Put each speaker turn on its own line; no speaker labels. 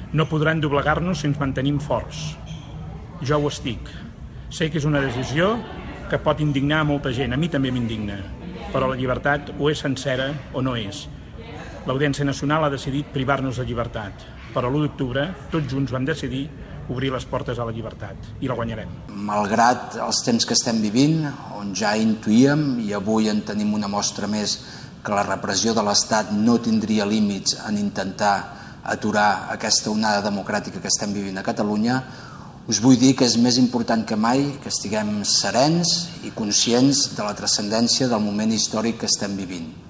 No podran doblegar-nos si ens mantenim forts. Jo ho estic. Sé que és una decisió que pot indignar a molta gent, a mi també m'indigna, però la llibertat o és sencera o no és. L'Audiència Nacional ha decidit privar-nos de llibertat, però l'1 d'octubre tots junts vam decidir obrir les portes a la llibertat i la guanyarem.
Malgrat els temps que estem vivint, on ja intuïem i avui en tenim una mostra més que la repressió de l'Estat no tindria límits en intentar aturar aquesta onada democràtica que estem vivint a Catalunya, us vull dir que és més important que mai que estiguem serens i conscients de la transcendència del moment històric que estem vivint.